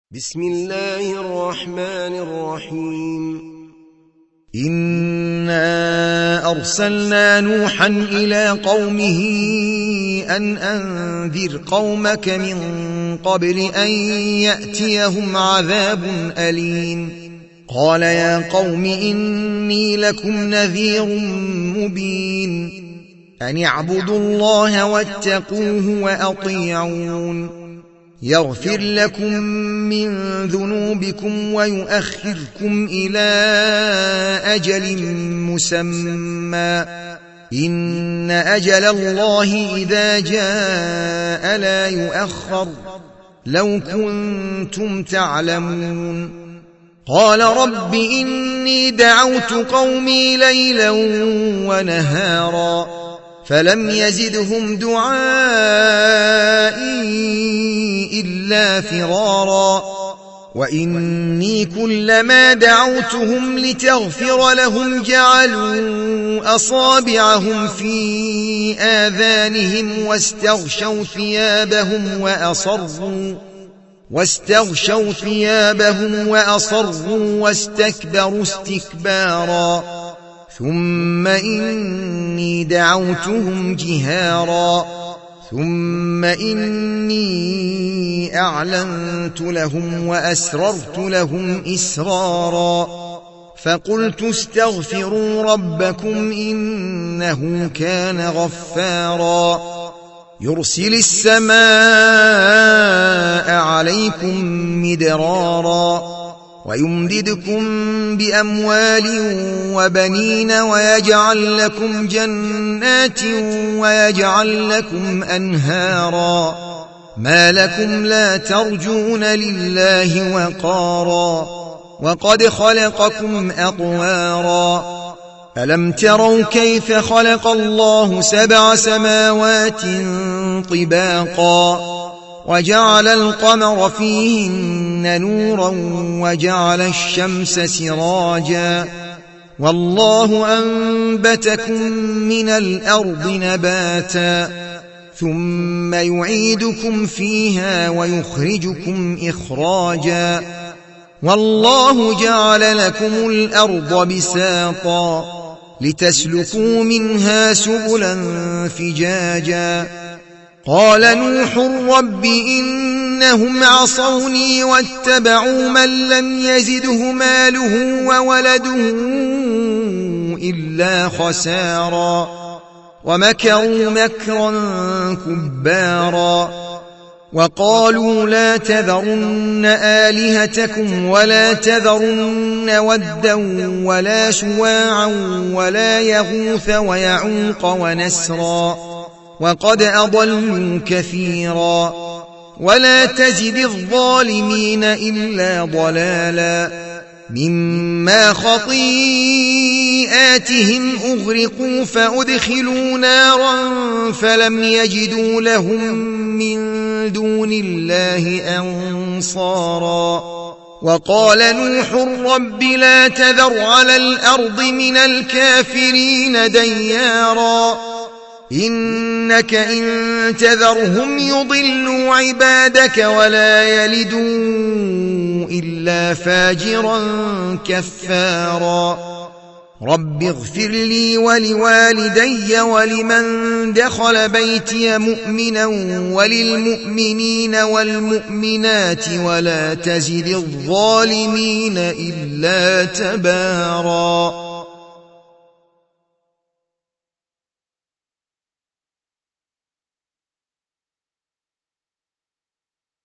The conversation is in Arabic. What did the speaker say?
بسم الله الرحمن الرحيم إنا أرسلنا نوحا إلى قومه أن أنذر قومك من قبل أن يأتيهم عذاب أليم قال يا قوم إني لكم نذير مبين أن اعبدوا الله واتقوه وأطيعون يغفر لكم من ذنوبكم ويؤخركم إلى أجل مسمى إن أجل الله إذا جاء لا يؤخر لو كنتم تعلمون قال رب إني دعوت قومي ليلا ونهارا فلم يزدهم دعائي إلا فرارا وإني كلما دعوتهم لتغفر لهم جعلوا أصابعهم في آذانهم واستغشوا ثيابهم وأصروا واستكبروا استكبارا ثم إني دعوتهم جهارا ثم إني أعلنت لهم وأسررت لهم إسرارا فقلت استغفروا ربكم إنه كان غفارا يرسل السماء عليكم مدرارا ويمددكم بأموال وبنين ويجعل لكم جنات ويجعل لكم أنهارا ما لكم لا ترجون لله وقارا وقد خلقكم أطوارا ألم تروا كيف خلق الله 7 سماوات طباقا وجعل القمر فيهن نورا وجعل الشمس سراجا والله أنبتكم من الأرض نباتا ثم يعيدكم فيها ويخرجكم إخراجا والله جعل لكم الأرض بساطا لتسلكوا منها سبلا فجاجا قال نوح رب إنهم عصوني واتبعوا من لم يزده ماله وولده إلا خسارا ومكروا مكرا كبارا وقالوا لا تذرن آلهتكم ولا تذرن ودا ولا سواعا ولا يغوث ويعوق ونسرا وقد أضلوا كثيرا ولا تزد الظالمين إلا ضلالا مما خطيئاتهم أغرقوا فأدخلوا نارا فلم يجدوا لهم من دون الله أنصارا وقال نوح رب لا تذر على الأرض من الكافرين ديارا إنك إن تذرهم يضلوا عبادك ولا يلدوا إلا فاجرا كفارا رب اغفر لي ولوالدي ولمن دخل بيتي مؤمنا وللمؤمنين والمؤمنات ولا تزد الظالمين إلا تبارا.